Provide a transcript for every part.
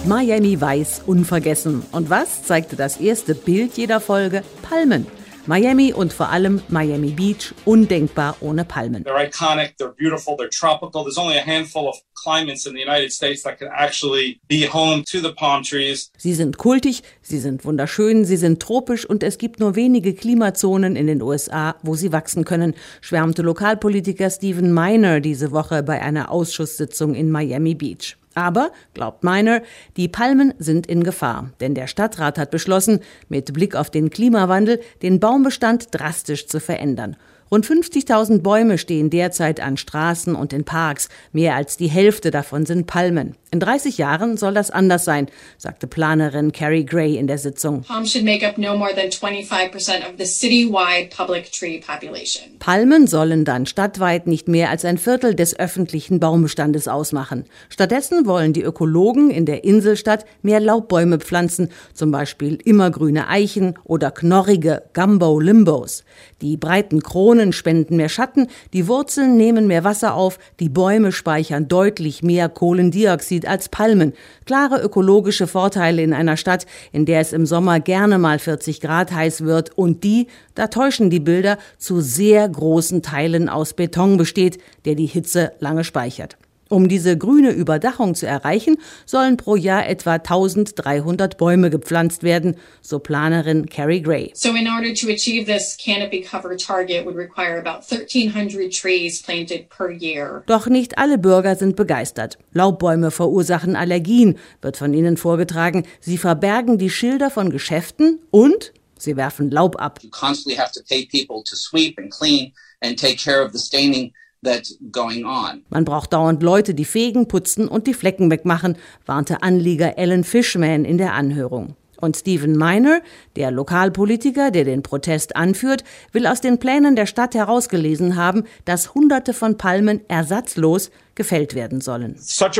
Miami weiß, unvergessen. Und was zeigte das erste Bild jeder Folge? Palmen. Miami und vor allem Miami Beach, undenkbar ohne Palmen. They're iconic, they're beautiful, they're tropical. There's only a handful of climates in the United States that can actually be home to the palm trees. Sie sind kultig, sie sind wunderschön, sie sind tropisch und es gibt nur wenige Klimazonen in den USA, wo sie wachsen können, schwärmte Lokalpolitiker Stephen Miner diese Woche bei einer Ausschusssitzung in Miami Beach. Aber, glaubt Miner, die Palmen sind in Gefahr, denn der Stadtrat hat beschlossen, mit Blick auf den Klimawandel den Baumbestand drastisch zu verändern. Rund 50.000 Bäume stehen derzeit an Straßen und in Parks. Mehr als die Hälfte davon sind Palmen. In 30 Jahren soll das anders sein, sagte Planerin Carrie Gray in der Sitzung. Palms should make up no more than 25% of the citywide public tree population. Palmen sollen dann stadtweit nicht mehr als ein Viertel des öffentlichen Baumbestandes ausmachen. Stattdessen wollen die Ökologen in der Inselstadt mehr Laubbäume pflanzen, zum Beispiel immergrüne Eichen oder knorrige Gumbo-Limbos. Die breiten Kronen spenden mehr Schatten, die Wurzeln nehmen mehr Wasser auf, die Bäume speichern deutlich mehr Kohlendioxid als Palmen. Klare ökologische Vorteile in einer Stadt, in der es im Sommer gerne mal 40 Grad heiß wird und die, da täuschen die Bilder, zu sehr großen Teilen aus Beton besteht, der die Hitze lange speichert. Um diese grüne Überdachung zu erreichen, sollen pro Jahr etwa 1.300 Bäume gepflanzt werden, so Planerin Carrie Gray. So in order to achieve this canopy cover target would require about 1,300 trees planted per year. Doch nicht alle Bürger sind begeistert. Laubbäume verursachen Allergien, wird von ihnen vorgetragen. Sie verbergen die Schilder von Geschäften und sie werfen Laub ab. You constantly have to pay people to sweep and clean and take care of the staining that's going on. Man braucht dauernd Leute, die fegen, putzen und die Flecken wegmachen, warnte Anlieger Alan Fishman in der Anhörung. Und Stephen Miner, der Lokalpolitiker, der den Protest anführt, will aus den Plänen der Stadt herausgelesen haben, dass Hunderte von Palmen ersatzlos gefällt werden sollen.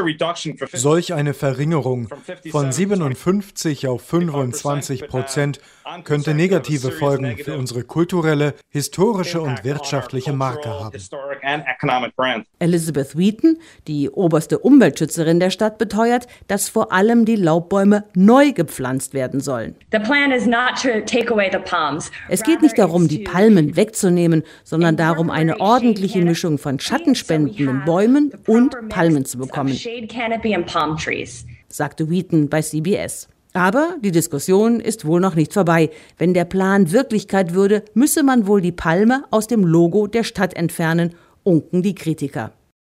Solch eine Verringerung von 57 auf 25% könnte negative Folgen für unsere kulturelle, historische und wirtschaftliche Marke haben. Elizabeth Wheaton, die oberste Umweltschützerin der Stadt, beteuert, dass vor allem die Laubbäume neu gepflanzt werden sollen. Es geht nicht darum, die Palmen wegzunehmen, sondern darum, eine ordentliche Mischung von schattenspendenden Bäumen und Palmen zu bekommen, sagte Wheaton bei CBS. Aber die Diskussion ist wohl noch nicht vorbei. Wenn der Plan Wirklichkeit würde, müsse man wohl die Palme aus dem Logo der Stadt entfernen, unken die Kritiker.